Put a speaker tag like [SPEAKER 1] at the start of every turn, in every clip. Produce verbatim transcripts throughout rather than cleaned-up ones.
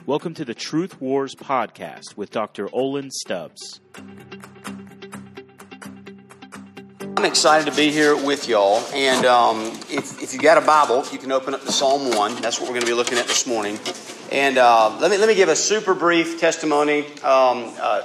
[SPEAKER 1] Welcome to the Truth Wars podcast with Doctor Olin Stubbs.
[SPEAKER 2] I'm excited to be here with y'all, and um, if, if you got a Bible, you can open up to Psalm one. That's what we're going to be looking at this morning. And uh, let me let me give a super brief testimony. Um, uh,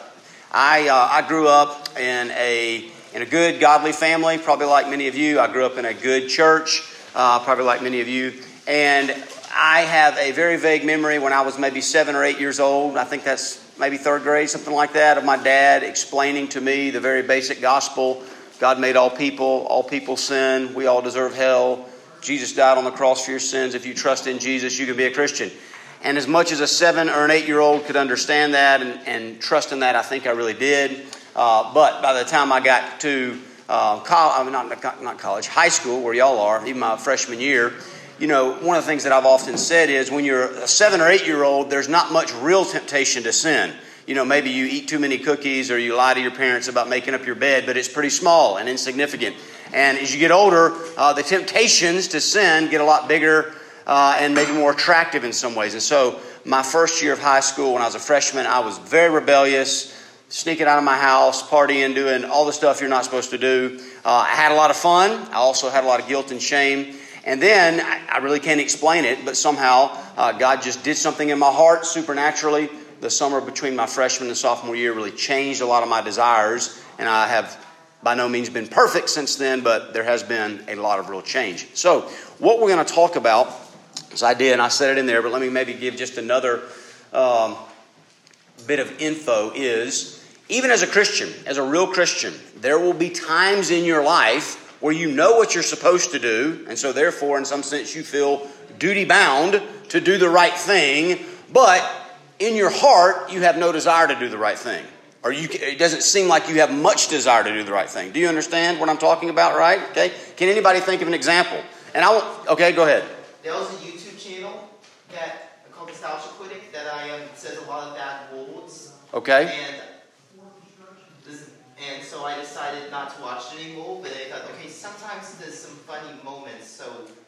[SPEAKER 2] I uh, I grew up in a in a good, godly family, probably like many of you. I grew up in a good church, uh, probably like many of you, and I have a very vague memory when I was maybe seven or eight years old. I think that's maybe third grade, something like that, of my dad explaining to me the very basic gospel. God made all people. All people sin. We all deserve hell. Jesus died on the cross for your sins. If you trust in Jesus, you can be a Christian. And as much as a seven or an eight-year-old could understand that and, and trust in that, I think I really did. Uh, but by the time I got to uh, college, I mean, not, not college, high school, where y'all are, even my freshman year, you know, one of the things that I've often said is when you're a seven or eight-year-old, there's not much real temptation to sin. You know, maybe you eat too many cookies or you lie to your parents about making up your bed, but it's pretty small and insignificant. And as you get older, uh, the temptations to sin get a lot bigger uh, and maybe more attractive in some ways. And so my first year of high school, when I was a freshman, I was very rebellious, sneaking out of my house, partying, doing all the stuff you're not supposed to do. Uh, I had a lot of fun. I also had a lot of guilt and shame. And then, I really can't explain it, but somehow uh, God just did something in my heart supernaturally. The summer between my freshman and sophomore year really changed a lot of my desires. And I have by no means been perfect since then, but there has been a lot of real change. So what we're going to talk about, as I did, and I said it in there, but let me maybe give just another um, bit of info, is even as a Christian, as a real Christian, there will be times in your life where you know what you're supposed to do, and so therefore, in some sense, you feel duty-bound to do the right thing, but in your heart, you have no desire to do the right thing. Or you, it doesn't seem like you have much desire to do the right thing. Do you understand what I'm talking about, right? Okay. Can anybody think of an example? And I won't, okay, go ahead.
[SPEAKER 3] There was a YouTube channel that called Nostalgia Critic that I um, says a lot of bad words.
[SPEAKER 2] Okay.
[SPEAKER 3] And And so I decided not to watch it anymore, but I thought, okay, sometimes there's some funny moments, so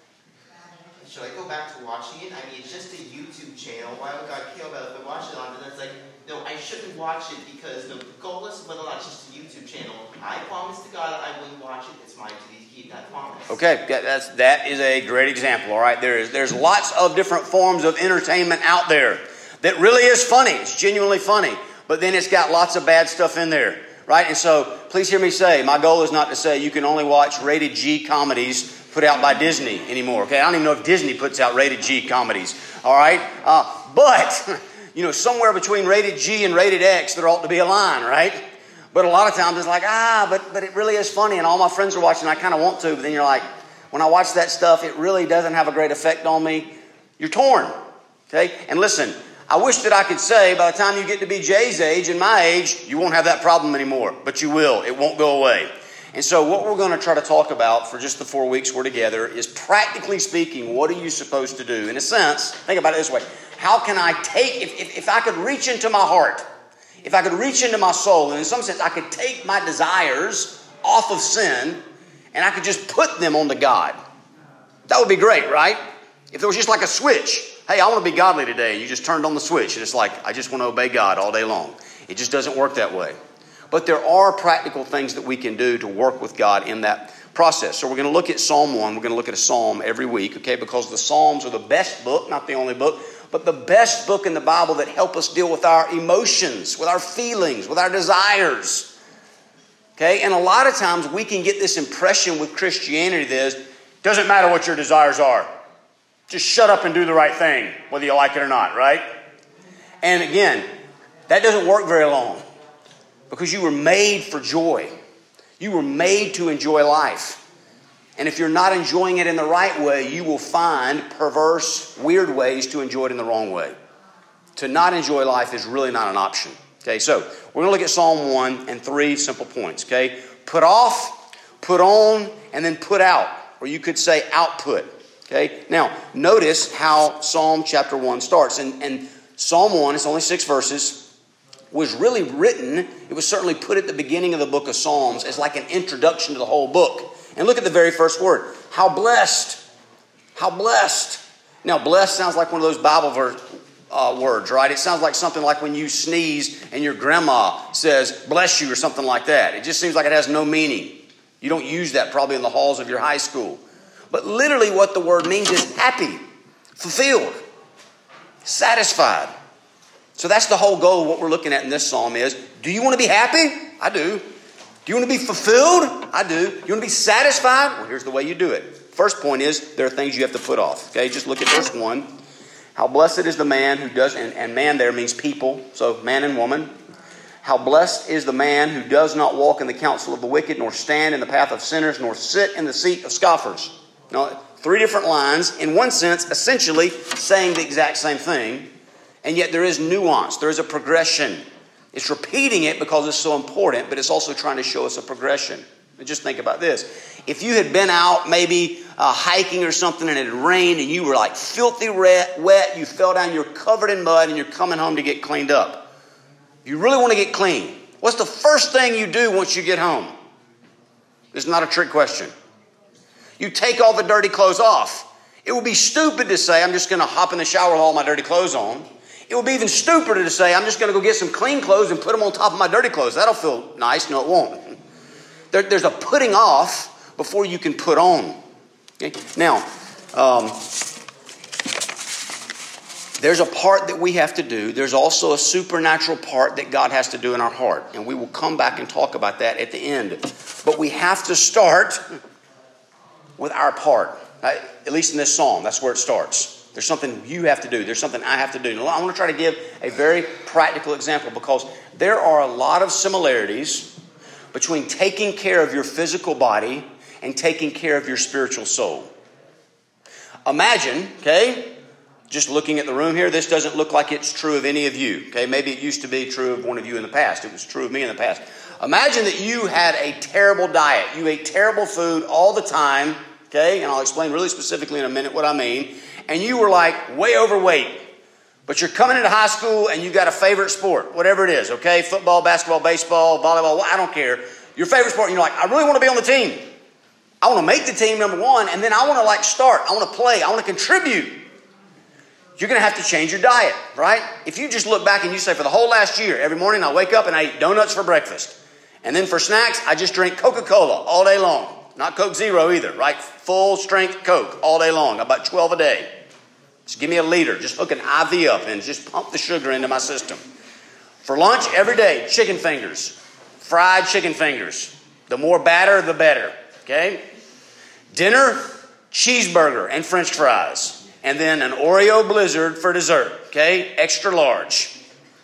[SPEAKER 3] should I go back to watching it? I mean, it's just a YouTube channel. Why would God care about it if I watch it on it? And it's like, no, I shouldn't watch it because the regardless of whether or not it's just a YouTube channel, I promise to God I wouldn't watch it. It's my duty to keep that promise.
[SPEAKER 2] Okay, that's, that is a great example, all right? There is, there's lots of different forms of entertainment out there that really is funny. It's genuinely funny, but then it's got lots of bad stuff in there. Right? And so, please hear me say, my goal is not to say you can only watch rated G comedies put out by Disney anymore. Okay? I don't even know if Disney puts out rated G comedies. All right? Uh, but, you know, somewhere between rated G and rated X, there ought to be a line, right? But a lot of times it's like, ah, but, but it really is funny, and all my friends are watching, I kind of want to, but then you're like, when I watch that stuff, it really doesn't have a great effect on me. You're torn. Okay? And listen, I wish that I could say by the time you get to be Jay's age and my age, you won't have that problem anymore. But you will. It won't go away. And so what we're going to try to talk about for just the four weeks we're together is, practically speaking, what are you supposed to do? In a sense, think about it this way. How can I take, if, if, if I could reach into my heart, if I could reach into my soul, and in some sense I could take my desires off of sin and I could just put them onto God. That would be great, right? If there was just like a switch. Hey, I want to be godly today. You just turned on the switch, and it's like, I just want to obey God all day long. It just doesn't work that way. But there are practical things that we can do to work with God in that process. So we're going to look at Psalm one. We're going to look at a psalm every week, okay? Because the Psalms are the best book, not the only book, but the best book in the Bible that help us deal with our emotions, with our feelings, with our desires. Okay? And a lot of times we can get this impression with Christianity that it doesn't matter what your desires are. Just shut up and do the right thing, whether you like it or not, right? And again, that doesn't work very long because you were made for joy. You were made to enjoy life. And if you're not enjoying it in the right way, you will find perverse, weird ways to enjoy it in the wrong way. To not enjoy life is really not an option. Okay, so we're going to look at Psalm one and three simple points, okay? Put off, put on, and then put out. Or you could say output. Okay, now notice how Psalm chapter one starts. And, and Psalm one, it's only six verses, was really written, it was certainly put at the beginning of the book of Psalms as like an introduction to the whole book. And look at the very first word. How blessed. How blessed. Now, blessed sounds like one of those Bible verse, uh, words, right? It sounds like something like when you sneeze and your grandma says, bless you, or something like that. It just seems like it has no meaning. You don't use that probably in the halls of your high school. But literally what the word means is happy, fulfilled, satisfied. So that's the whole goal of what we're looking at in this psalm is, do you want to be happy? I do. Do you want to be fulfilled? I do. You want to be satisfied? Well, here's the way you do it. First point is, there are things you have to put off. Okay, just look at verse one. How blessed is the man who does, and, and man there means people, so man and woman. How blessed is the man who does not walk in the counsel of the wicked, nor stand in the path of sinners, nor sit in the seat of scoffers. Now, three different lines, in one sense, essentially saying the exact same thing, and yet there is nuance, there is a progression. It's repeating it because it's so important, but it's also trying to show us a progression. And just think about this. If you had been out maybe uh, hiking or something and it had rained and you were like filthy wet, wet, you fell down, you're covered in mud and you're coming home to get cleaned up. You really want to get clean. What's the first thing you do once you get home? It's not a trick question. You take all the dirty clothes off. It would be stupid to say, I'm just going to hop in the shower with all my dirty clothes on. It would be even stupider to say, I'm just going to go get some clean clothes and put them on top of my dirty clothes. That'll feel nice. No, it won't. There, there's a putting off before you can put on. Okay? Now, um, there's a part that we have to do. There's also a supernatural part that God has to do in our heart. And we will come back and talk about that at the end. But we have to start with our part. Right? At least in this psalm, that's where it starts. There's something you have to do. There's something I have to do. Now, I want to try to give a very practical example because there are a lot of similarities between taking care of your physical body and taking care of your spiritual soul. Imagine, okay, just looking at the room here, this doesn't look like it's true of any of you. Okay, maybe it used to be true of one of you in the past. It was true of me in the past. Imagine that you had a terrible diet. You ate terrible food all the time, okay, and I'll explain really specifically in a minute what I mean. And you were like way overweight, but you're coming into high school and you've got a favorite sport, whatever it is, okay? Football, basketball, baseball, volleyball, I don't care. Your favorite sport, and you're like, I really want to be on the team. I want to make the team, number one, and then I want to like start. I want to play. I want to contribute. You're going to have to change your diet, right? If you just look back and you say, for the whole last year, every morning I wake up and I eat donuts for breakfast. And then for snacks, I just drink Coca-Cola all day long. Not Coke Zero either, right? Full strength Coke all day long, about twelve a day. Just give me a liter. Just hook an I V up and just pump the sugar into my system. For lunch, every day, chicken fingers. Fried chicken fingers. The more batter, the better. Okay? Dinner, cheeseburger and French fries. And then an Oreo Blizzard for dessert. Okay? Extra large.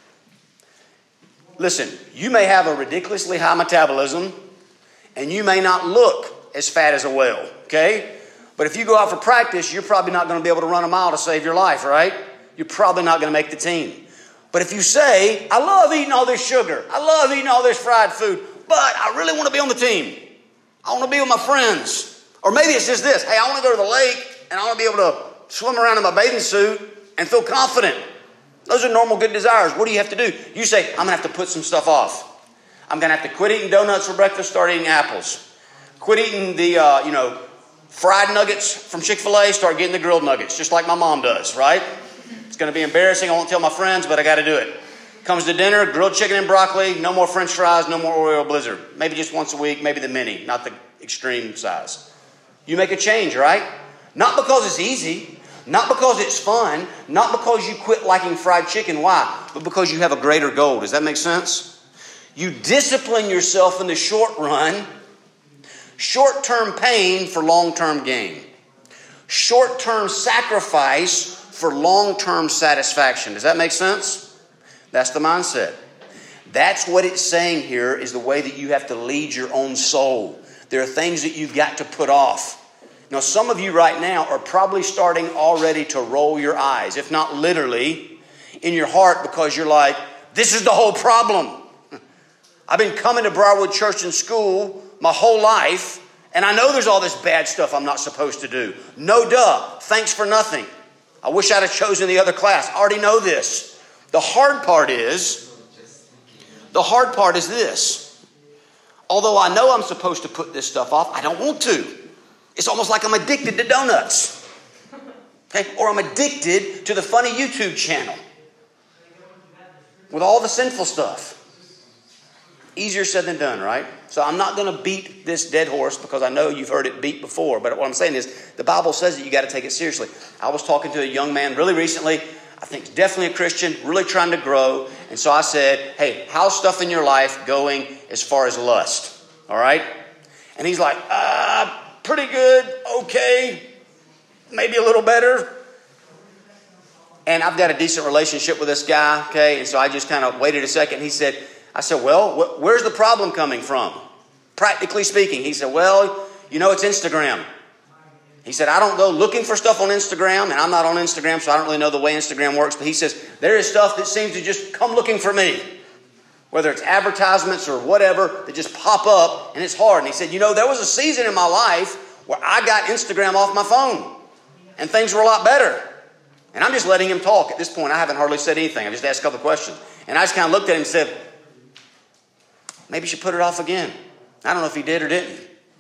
[SPEAKER 2] Listen, you may have a ridiculously high metabolism and you may not look as fat as a whale. Okay? But if you go out for practice, you're probably not going to be able to run a mile to save your life, right? You're probably not going to make the team. But if you say, I love eating all this sugar. I love eating all this fried food. But I really want to be on the team. I want to be with my friends. Or maybe it's just this. Hey, I want to go to the lake and I want to be able to swim around in my bathing suit and feel confident. Those are normal good desires. What do you have to do? You say, I'm going to have to put some stuff off. I'm going to have to quit eating donuts for breakfast, start eating apples. Quit eating the, uh, you know, fried nuggets from Chick-fil-A, start getting the grilled nuggets, just like my mom does, right? It's going to be embarrassing. I won't tell my friends, but I got to do it. Comes to dinner, grilled chicken and broccoli, no more French fries, no more Oreo Blizzard. Maybe just once a week, maybe the mini, not the extreme size. You make a change, right? Not because it's easy, not because it's fun, not because you quit liking fried chicken. Why? But because you have a greater goal. Does that make sense? You discipline yourself in the short run. Short-term pain for long-term gain. Short-term sacrifice for long-term satisfaction. Does that make sense? That's the mindset. That's what it's saying here is the way that you have to lead your own soul. There are things that you've got to put off. Now, some of you right now are probably starting already to roll your eyes, if not literally, in your heart because you're like, this is the whole problem. I've been coming to Briarwood Church and School my whole life, and I know there's all this bad stuff I'm not supposed to do. No duh. Thanks for nothing. I wish I'd have chosen the other class. I already know this. The hard part is, the hard part is this. Although I know I'm supposed to put this stuff off, I don't want to. It's almost like I'm addicted to donuts. Okay? Or I'm addicted to the funny YouTube channel. with all the sinful stuff. Easier said than done, right? So I'm not going to beat this dead horse because I know you've heard it beat before. But what I'm saying is the Bible says that you got to take it seriously. I was talking to a young man really recently. I think he's definitely a Christian, really trying to grow. And so I said, hey, how's stuff in your life going as far as lust? All right? And he's like, uh, pretty good, okay, maybe a little better. And I've got a decent relationship with this guy, okay? And so I just kind of waited a second. He said, I said, well, wh- where's the problem coming from? Practically speaking. He said, well, you know, it's Instagram. He said, I don't go looking for stuff on Instagram, and I'm not on Instagram, so I don't really know the way Instagram works. But he says, there is stuff that seems to just come looking for me. Whether it's advertisements or whatever, that just pop up, and it's hard. And he said, you know, there was a season in my life where I got Instagram off my phone, and things were a lot better. And I'm just letting him talk. At this point, I haven't hardly said anything. I just asked a couple of questions. And I just kind of looked at him and said, maybe you should put it off again. I don't know if he did or didn't.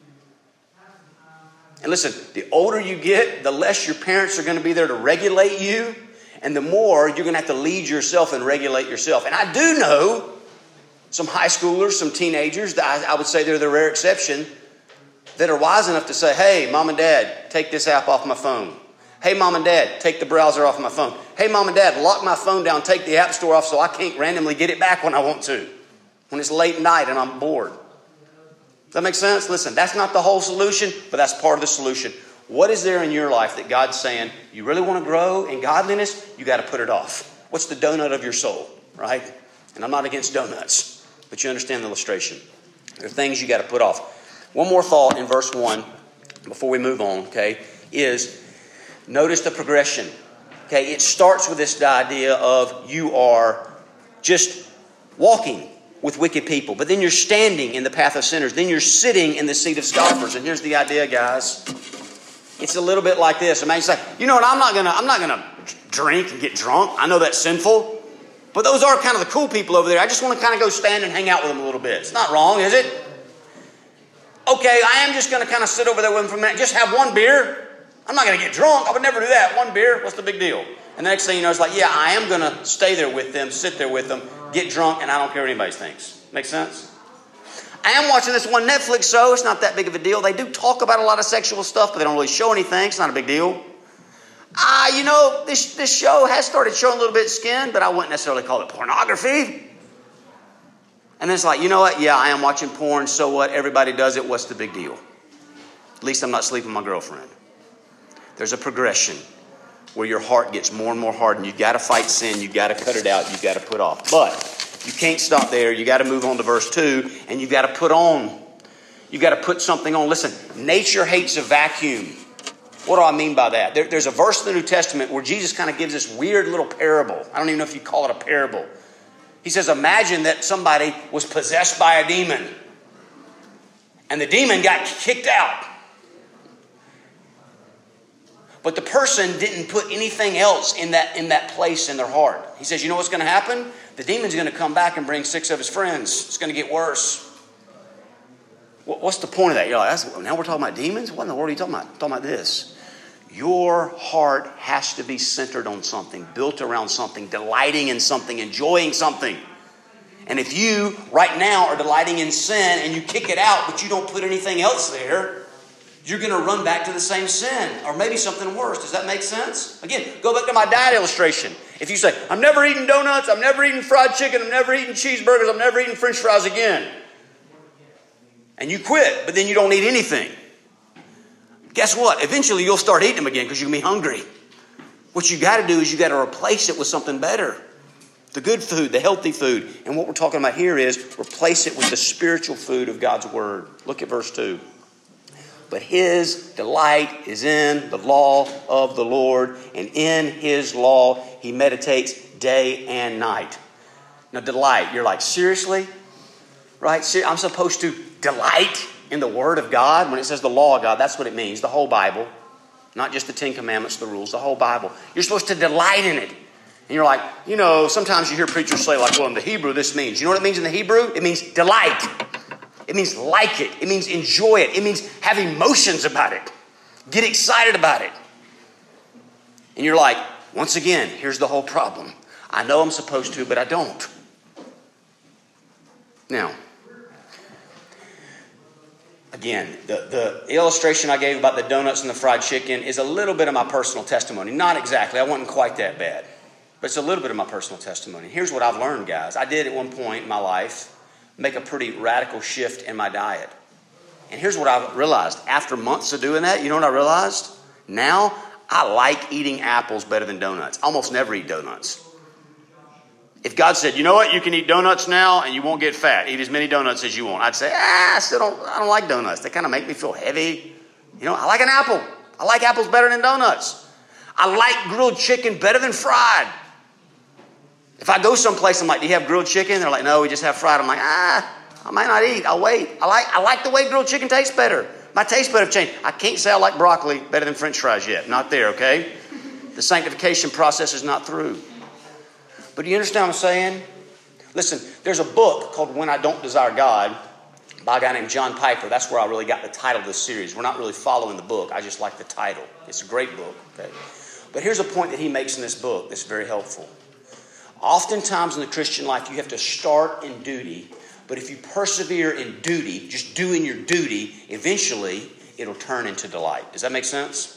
[SPEAKER 2] And listen, the older you get, the less your parents are going to be there to regulate you. And the more you're going to have to lead yourself and regulate yourself. And I do know some high schoolers, some teenagers, that I, I would say they're the rare exception, that are wise enough to say, hey, mom and dad, take this app off my phone. Hey, mom and dad, take the browser off my phone. Hey, mom and dad, lock my phone down, take the app store off so I can't randomly get it back when I want to. When it's late at night and I'm bored. Does that make sense? Listen, that's not the whole solution, but that's part of the solution. What is there in your life that God's saying, you really want to grow in godliness? You got to put it off. What's the donut of your soul, right? And I'm not against donuts, but you understand the illustration. There are things you got to put off. One more thought in verse one, before we move on, okay, is notice the progression. Okay, it starts with this idea of you are just walking with wicked people. But then you're standing in the path of sinners. Then you're sitting in the seat of scoffers. And here's the idea, guys. It's a little bit like this. A man say, you know what, I'm not gonna, I'm not gonna drink and get drunk. I know that's sinful. But those are kind of the cool people over there. I just want to kind of go stand and hang out with them a little bit. It's not wrong, is it? Okay, I am just going to kind of sit over there with them for a minute. Just have one beer. I'm not going to get drunk. I would never do that. One beer, what's the big deal? And the next thing you know, it's like, yeah, I am going to stay there with them, sit there with them, get drunk, and I don't care what anybody thinks. Make sense? I am watching this one Netflix show. It's not that big of a deal. They do talk about a lot of sexual stuff, but they don't really show anything. It's not a big deal. Ah, uh, you know, this, this show has started showing a little bit of skin, but I wouldn't necessarily call it pornography. And then it's like, you know what? Yeah, I am watching porn. So what? Everybody does it. What's the big deal? At least I'm not sleeping with my girlfriend. There's a progression where your heart gets more and more hardened. You've got to fight sin. You've got to cut it out. You've got to put off. But you can't stop there. You've got to move on to verse two, and you've got to put on. You've got to put something on. Listen, nature hates a vacuum. What do I mean by that? There, there's a verse in the New Testament where Jesus kind of gives this weird little parable. I don't even know if you call it a parable. He says, imagine that somebody was possessed by a demon, and the demon got kicked out. But the person didn't put anything else in that, in that place in their heart. He says, you know what's going to happen? The demon's going to come back and bring six of his friends. It's going to get worse. What's the point of that? You're like, that's, now we're talking about demons? What in the world are you talking about? I'm talking about this. Your heart has to be centered on something, built around something, delighting in something, enjoying something. And if you, right now, are delighting in sin and you kick it out, but you don't put anything else there, you're going to run back to the same sin, or maybe something worse. Does that make sense? Again, go back to my diet illustration. If you say, I'm never eating donuts, I'm never eating fried chicken, I'm never eating cheeseburgers, I'm never eating French fries again, and you quit, but then you don't eat anything, guess what? Eventually you'll start eating them again because you're going to be hungry. What you got to do is you got to replace it with something better. The good food, the healthy food. And what we're talking about here is replace it with the spiritual food of God's word. Look at verse two. But his delight is in the law of the Lord, and in his law he meditates day and night. Now, delight, you're like, seriously? Right? I'm supposed to delight in the word of God? When it says the law of God, that's what it means. The whole Bible. Not just the Ten Commandments, the rules, the whole Bible. You're supposed to delight in it. And you're like, you know, sometimes you hear preachers say like, well, in the Hebrew this means. You know what it means in the Hebrew? It means delight. It means like it. It means enjoy it. It means have emotions about it. Get excited about it. And you're like, once again, here's the whole problem. I know I'm supposed to, but I don't. Now, again, the, the illustration I gave about the donuts and the fried chicken is a little bit of my personal testimony. Not exactly. I wasn't quite that bad. But it's a little bit of my personal testimony. Here's what I've learned, guys. I did at one point in my life make a pretty radical shift in my diet. And here's what I realized. After months of doing that, you know what I realized? Now, I like eating apples better than donuts. I almost never eat donuts. If God said, you know what, you can eat donuts now and you won't get fat. Eat as many donuts as you want. I'd say, ah, I still don't, I don't like donuts. They kind of make me feel heavy. You know, I like an apple. I like apples better than donuts. I like grilled chicken better than fried. If I go someplace, I'm like, do you have grilled chicken? They're like, no, we just have fried. I'm like, ah, I might not eat. I'll wait. I like I like the way grilled chicken tastes better. My taste bud have changed. I can't say I like broccoli better than French fries yet. Not there, okay? The sanctification process is not through. But do you understand what I'm saying? Listen, there's a book called When I Don't Desire God by a guy named John Piper. That's where I really got the title of this series. We're not really following the book. I just like the title. It's a great book, okay? But here's a point that he makes in this book that's very helpful. Oftentimes in the Christian life, you have to start in duty. But if you persevere in duty, just doing your duty, eventually it'll turn into delight. Does that make sense?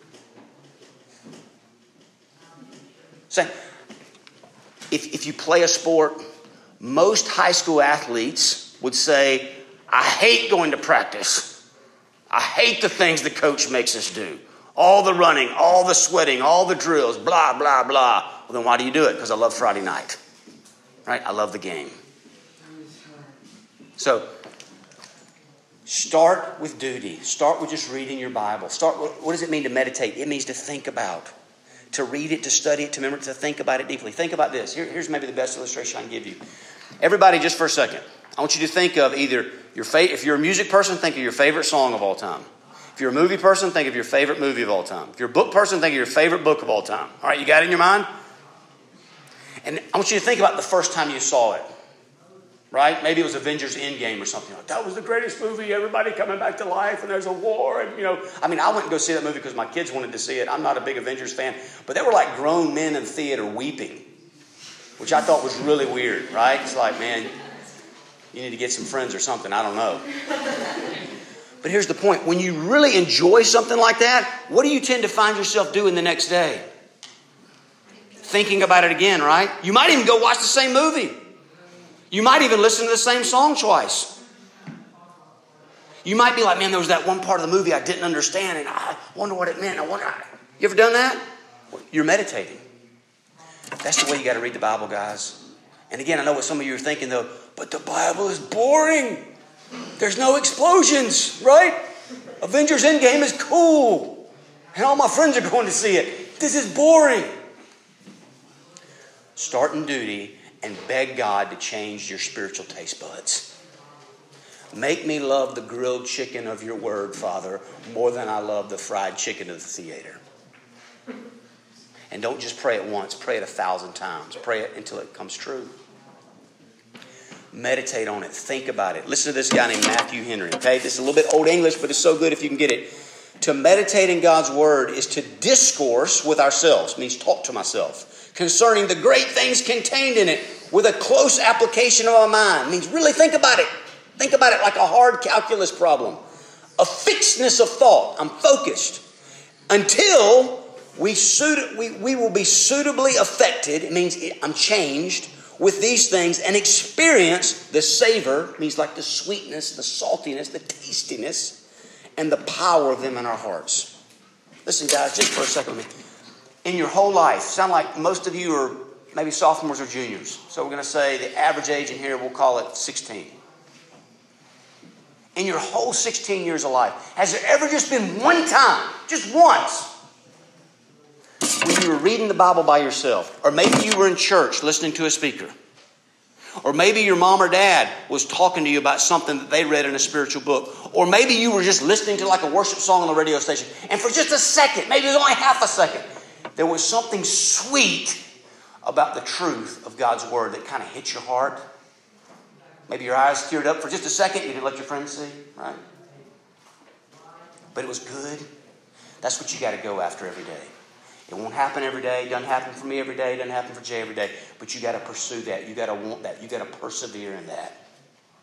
[SPEAKER 2] Say, if, if you play a sport, most high school athletes would say, I hate going to practice. I hate the things the coach makes us do. All the running, all the sweating, all the drills, blah, blah, blah. Well, then why do you do it? Because I love Friday night. Right? I love the game. So, start with duty. Start with just reading your Bible. Start with, what does it mean to meditate? It means to think about. To read it, to study it, to remember, to think about it deeply. Think about this. Here, here's maybe the best illustration I can give you. Everybody, just for a second, I want you to think of either your favorite, if you're a music person, think of your favorite song of all time. If you're a movie person, think of your favorite movie of all time. If you're a book person, think of your favorite book of all time. All right, you got it in your mind? And I want you to think about the first time you saw it. Right? Maybe it was Avengers Endgame or something. Like, that was the greatest movie. Everybody coming back to life and there's a war. And, you know, I mean, I went and go see that movie because my kids wanted to see it. I'm not a big Avengers fan. But there were like grown men in the theater weeping, which I thought was really weird, right? It's like, man, you need to get some friends or something. I don't know. But here's the point. When you really enjoy something like that, what do you tend to find yourself doing the next day? Thinking about it again, right? You might even go watch the same movie. You might even listen to the same song twice. You might be like, man, there was that one part of the movie I didn't understand, and I wonder what it meant. I wonder. You ever done that? You're meditating. That's the way you got to read the Bible, guys. And again, I know what some of you are thinking, though, but the Bible is boring. There's no explosions, right? Avengers Endgame is cool. And all my friends are going to see it. This is boring. Start in duty and beg God to change your spiritual taste buds. Make me love the grilled chicken of your word, Father, more than I love the fried chicken of the theater. And don't just pray it once. Pray it a thousand times. Pray it until it comes true. Meditate on it. Think about it. Listen to this guy named Matthew Henry. Okay, this is a little bit old English, but it's so good if you can get it. To meditate in God's word is to discourse with ourselves. It means talk to myself concerning the great things contained in it with a close application of our mind. It means really think about it. Think about it like a hard calculus problem. A fixedness of thought. I'm focused. Until we, suit, we, we will be suitably affected. It means I'm changed with these things and experience the savor. It means like the sweetness, the saltiness, the tastiness, and the power of them in our hearts. Listen, guys, just for a second with me. In your whole life, sound like most of you are maybe sophomores or juniors. So we're going to say the average age in here, we'll call it sixteen. In your whole sixteen years of life, has there ever just been one time, just once, when you were reading the Bible by yourself? Or maybe you were in church listening to a speaker. Or maybe your mom or dad was talking to you about something that they read in a spiritual book. Or maybe you were just listening to like a worship song on the radio station. And for just a second, maybe it was only half a second, there was something sweet about the truth of God's word that kind of hit your heart. Maybe your eyes teared up for just a second. You didn't let your friends see, right? But it was good. That's what you got to go after every day. It won't happen every day. It doesn't happen for me every day. It doesn't happen for Jay every day. But you got to pursue that. You got to want that. You got to persevere in that.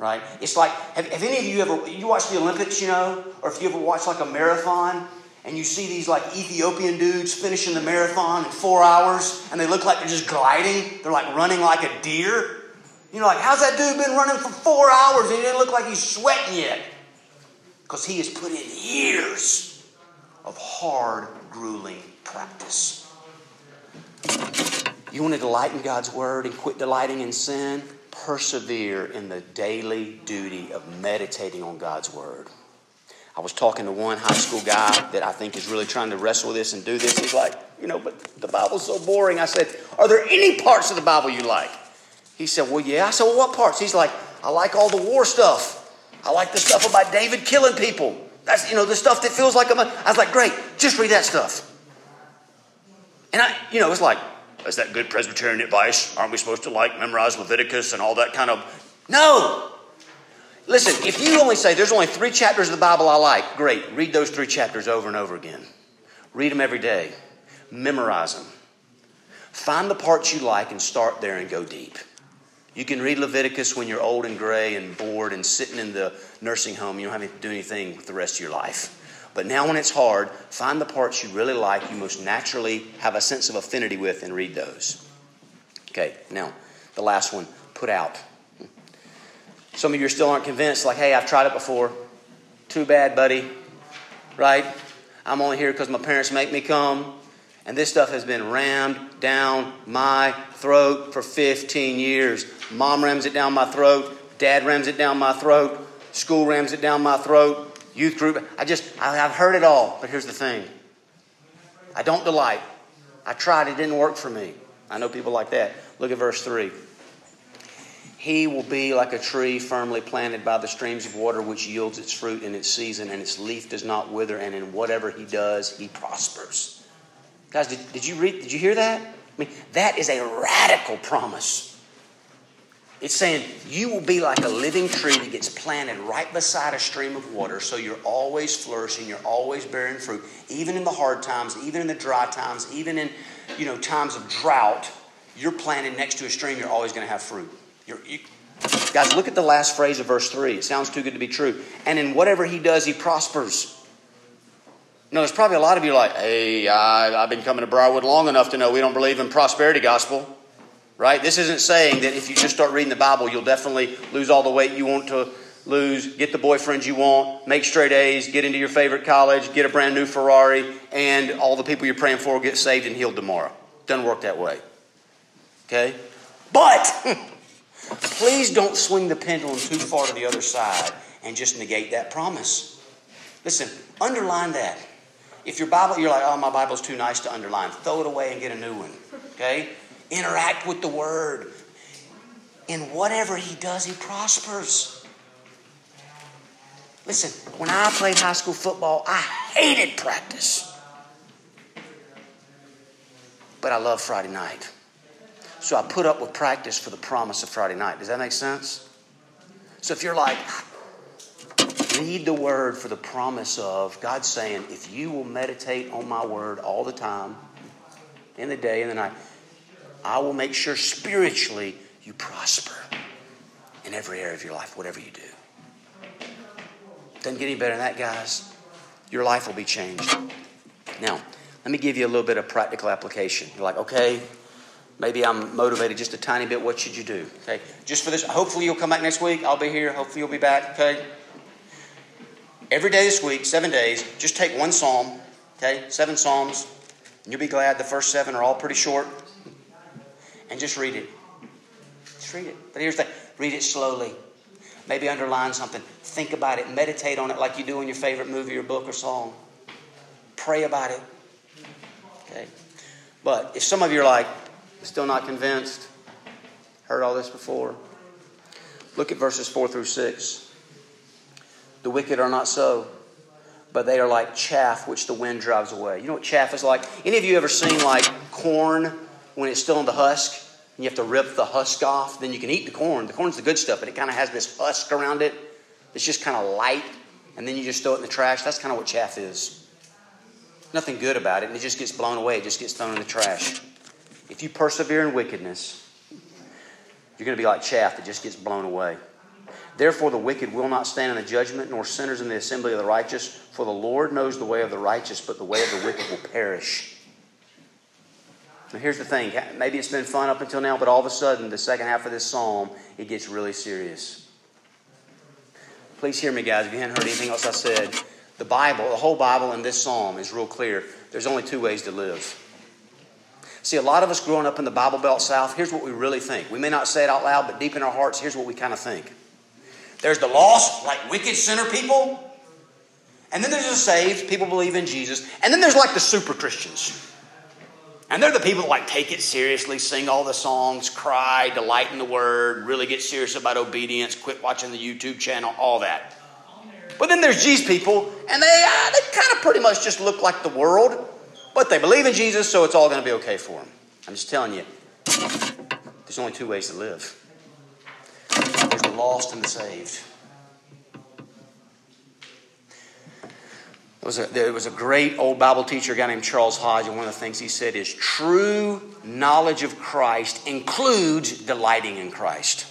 [SPEAKER 2] right? It's like, have, have any of you ever, you watch the Olympics, you know? Or if you ever watch like a marathon, and you see these like Ethiopian dudes finishing the marathon in four hours, and they look like they're just gliding. They're like running like a deer. You know, like, how's that dude been running for four hours and he didn't look like he's sweating yet? Because he has put in years of hard, grueling practice. You want to delight in God's word and quit delighting in sin? Persevere in the daily duty of meditating on God's word. I was talking to one high school guy that I think is really trying to wrestle with this and do this. He's like, you know, but the Bible's so boring. I said, are there any parts of the Bible you like? He said, well, yeah. I said, well, what parts? He's like, I like all the war stuff. I like the stuff about David killing people. That's, you know, the stuff that feels like a... I was like, great, just read that stuff. And I, you know, it's like, is that good Presbyterian advice? Aren't we supposed to like memorize Leviticus and all that kind of... No! Listen, if you only say, there's only three chapters of the Bible I like, great, read those three chapters over and over again. Read them every day. Memorize them. Find the parts you like and start there and go deep. You can read Leviticus when you're old and gray and bored and sitting in the nursing home. You don't have to do anything with the rest of your life. But now when it's hard, find the parts you really like, you most naturally have a sense of affinity with, and read those. Okay, now, the last one, put out. Some of you still aren't convinced, like, hey, I've tried it before. Too bad, buddy. Right? I'm only here because my parents make me come. And this stuff has been rammed down my throat for fifteen years. Mom rams it down my throat. Dad rams it down my throat. School rams it down my throat. Youth group. I just, I've heard it all. But here's the thing. I don't delight. I tried. It didn't work for me. I know people like that. Look at verse three. He will be like a tree firmly planted by the streams of water, which yields its fruit in its season, and its leaf does not wither, and in whatever he does, he prospers. Guys, did, did you read? Did you hear that? I mean, that is a radical promise. It's saying you will be like a living tree that gets planted right beside a stream of water, so you're always flourishing, you're always bearing fruit, even in the hard times, even in the dry times, even in, you know, times of drought. You're planted next to a stream, you're always going to have fruit. You're, you, guys, look at the last phrase of verse three. It sounds too good to be true. And in whatever he does, he prospers. No, there's probably a lot of you like, hey, I, I've been coming to Briarwood long enough to know we don't believe in prosperity gospel. Right? This isn't saying that if you just start reading the Bible, you'll definitely lose all the weight you want to lose, get the boyfriend you want, make straight A's, get into your favorite college, get a brand new Ferrari, and all the people you're praying for will get saved and healed tomorrow. Doesn't work that way. Okay? But please don't swing the pendulum too far to the other side and just negate that promise. Listen, underline that. If your Bible, you're like, oh, my Bible's too nice to underline. Throw it away and get a new one. Okay? Interact with the Word. In whatever he does, he prospers. Listen, when I played high school football, I hated practice. But I love Friday night. So I put up with practice for the promise of Friday night. Does that make sense? So if you're like, read the Word for the promise of, God's saying, if you will meditate on my Word all the time, in the day and the night, I will make sure spiritually you prosper in every area of your life, whatever you do. Doesn't get any better than that, guys. Your life will be changed. Now, let me give you a little bit of practical application. You're like, okay, maybe I'm motivated just a tiny bit. What should you do? Okay, just for this. Hopefully you'll come back next week. I'll be here. Hopefully you'll be back. Okay. Every day this week, seven days, just take one psalm. Okay, seven psalms. And you'll be glad the first seven are all pretty short. And just read it. Just read it. But here's the thing. Read it slowly. Maybe underline something. Think about it. Meditate on it like you do in your favorite movie or book or song. Pray about it. Okay. But if some of you are like, still not convinced, heard all this before, look at verses four through six. The wicked are not so, but they are like chaff which the wind drives away. You know what chaff is like? Any of you ever seen like corn when it's still in the husk? And you have to rip the husk off. Then you can eat the corn. The corn's the good stuff, but it kind of has this husk around it. It's just kind of light. And then you just throw it in the trash. That's kind of what chaff is. Nothing good about it. And it just gets blown away. It just gets thrown in the trash. If you persevere in wickedness, you're going to be like chaff that just gets blown away. Therefore the wicked will not stand in the judgment, nor sinners in the assembly of the righteous. For the Lord knows the way of the righteous, but the way of the wicked will perish. Now here's the thing. Maybe it's been fun up until now, but all of a sudden, the second half of this psalm, it gets really serious. Please hear me, guys. If you hadn't heard anything else I said, the Bible, the whole Bible in this psalm is real clear. There's only two ways to live. See, a lot of us growing up in the Bible Belt South, here's what we really think. We may not say it out loud, but deep in our hearts, here's what we kind of think. There's the lost, like wicked sinner people. And then there's the saved, people believe in Jesus. And then there's like the super Christians. And they're the people that like take it seriously, sing all the songs, cry, delight in the word, really get serious about obedience, quit watching the YouTube channel, all that. But then there's these people, and they, uh, they kind of pretty much just look like the world. But they believe in Jesus, so it's all going to be okay for them. I'm just telling you, there's only two ways to live. There's the lost and the saved. There was, a, there was a great old Bible teacher, a guy named Charles Hodge, and one of the things he said is, true knowledge of Christ includes delighting in Christ.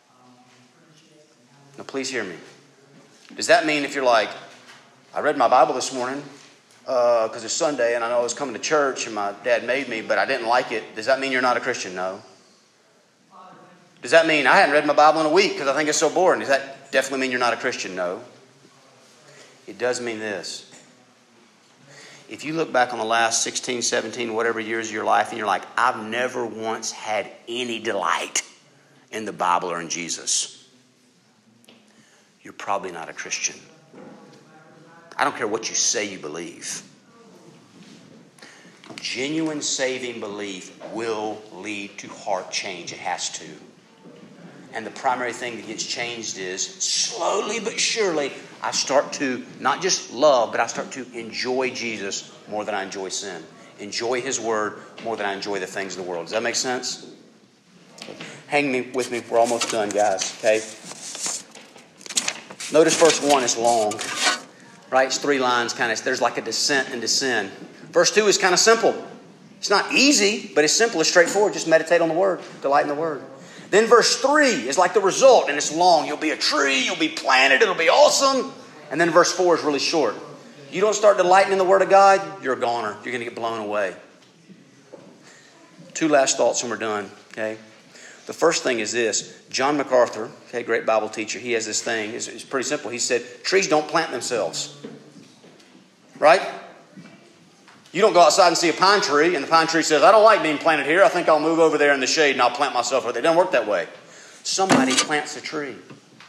[SPEAKER 2] Now please hear me. Does that mean if you're like, I read my Bible this morning because uh, it's Sunday and I know I was coming to church and my dad made me, but I didn't like it, does that mean you're not a Christian? No. Does that mean I hadn't read my Bible in a week because I think it's so boring? Does that definitely mean you're not a Christian? No. It does mean this. If you look back on the last sixteen, seventeen, whatever years of your life and you're like, I've never once had any delight in the Bible or in Jesus, you're probably not a Christian. I don't care what you say you believe. Genuine saving belief will lead to heart change. It has to. And the primary thing that gets changed is slowly but surely I start to not just love, but I start to enjoy Jesus more than I enjoy sin. Enjoy His Word more than I enjoy the things of the world. Does that make sense? Hang me with me. We're almost done, guys. Okay. Notice verse one is long. Right? It's three lines kind of. There's like a descent into sin. Verse two is kind of simple. It's not easy, but it's simple. It's straightforward. Just meditate on the Word. Delight in the Word. Then verse three is like the result, and it's long. You'll be a tree. You'll be planted. It'll be awesome. And then verse four is really short. You don't start delighting in the Word of God, you're a goner. You're going to get blown away. Two last thoughts and we're done. Okay. The first thing is this. John MacArthur, okay, great Bible teacher, he has this thing. It's, it's pretty simple. He said, trees don't plant themselves. Right? You don't go outside and see a pine tree, and the pine tree says, I don't like being planted here. I think I'll move over there in the shade and I'll plant myself over there. It doesn't work that way. Somebody plants a tree.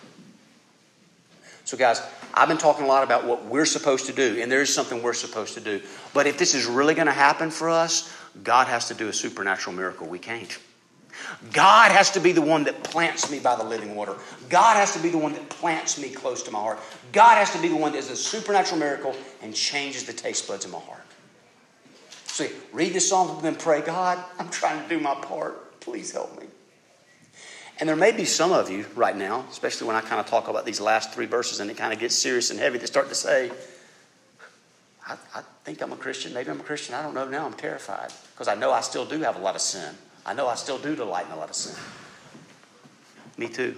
[SPEAKER 2] So guys, I've been talking a lot about what we're supposed to do, and there is something we're supposed to do. But if this is really going to happen for us, God has to do a supernatural miracle. We can't. God has to be the one that plants me by the living water. God has to be the one that plants me close to my heart. God has to be the one that does a supernatural miracle and changes the taste buds in my heart. So read this psalm and then pray, God, I'm trying to do my part. Please help me. And there may be some of you right now, especially when I kind of talk about these last three verses and it kind of gets serious and heavy, that start to say, I, I think I'm a Christian. Maybe I'm a Christian. I don't know now. I'm terrified because I know I still do have a lot of sin. I know I still do delight in a lot of sin. Me too.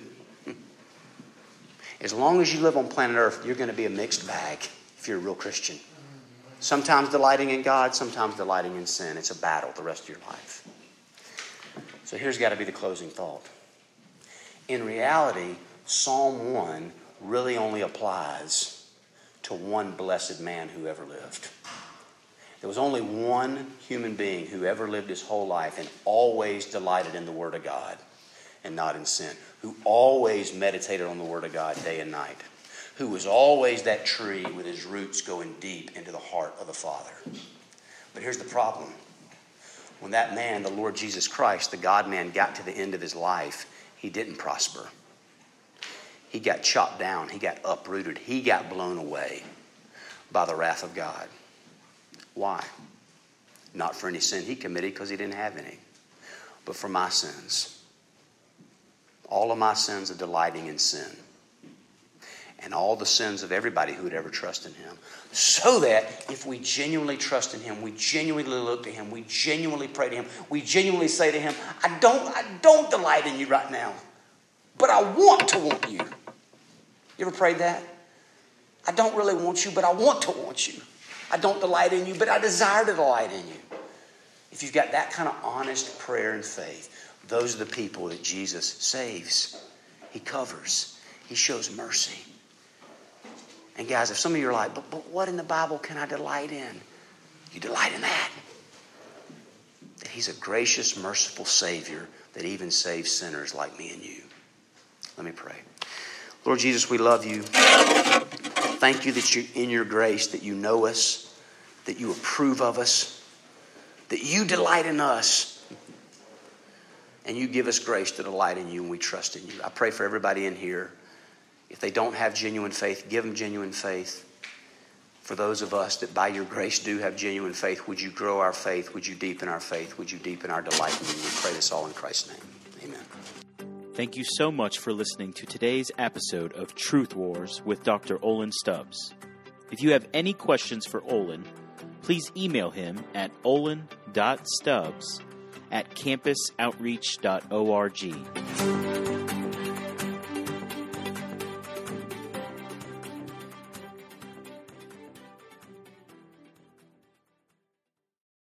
[SPEAKER 2] As long as you live on planet Earth, you're going to be a mixed bag if you're a real Christian. Sometimes delighting in God, sometimes delighting in sin. It's a battle the rest of your life. So here's got to be the closing thought. In reality, Psalm one really only applies to one blessed man who ever lived. There was only one human being who ever lived his whole life and always delighted in the Word of God and not in sin, who always meditated on the Word of God day and night, who was always that tree with his roots going deep into the heart of the Father. But here's the problem. When that man, the Lord Jesus Christ, the God-man, got to the end of his life, he didn't prosper. He got chopped down. He got uprooted. He got blown away by the wrath of God. Why? Not for any sin he committed because he didn't have any, but for my sins. All of my sins of delighting in sin. And all the sins of everybody who would ever trust in him. So that if we genuinely trust in him, we genuinely look to him, we genuinely pray to him, we genuinely say to him, I don't, I don't delight in you right now, but I want to want you. You ever prayed that? I don't really want you, but I want to want you. I don't delight in you, but I desire to delight in you. If you've got that kind of honest prayer and faith, those are the people that Jesus saves. He covers. He shows mercy. And guys, if some of you are like, but, but what in the Bible can I delight in? You delight in that. That He's a gracious, merciful Savior that even saves sinners like me and you. Let me pray. Lord Jesus, we love you. Thank you that you, in your grace, that you know us, that you approve of us, that you delight in us, and you give us grace to delight in you, and we trust in you. I pray for everybody in here. If they don't have genuine faith, give them genuine faith. For those of us that by your grace do have genuine faith, would you grow our faith? Would you deepen our faith? Would you deepen our delight in you? We pray this all in Christ's name. Amen.
[SPEAKER 1] Thank you so much for listening to today's episode of Truth Wars with Doctor Olin Stubbs. If you have any questions for Olin, please email him at olin dot stubbs at campus outreach dot org.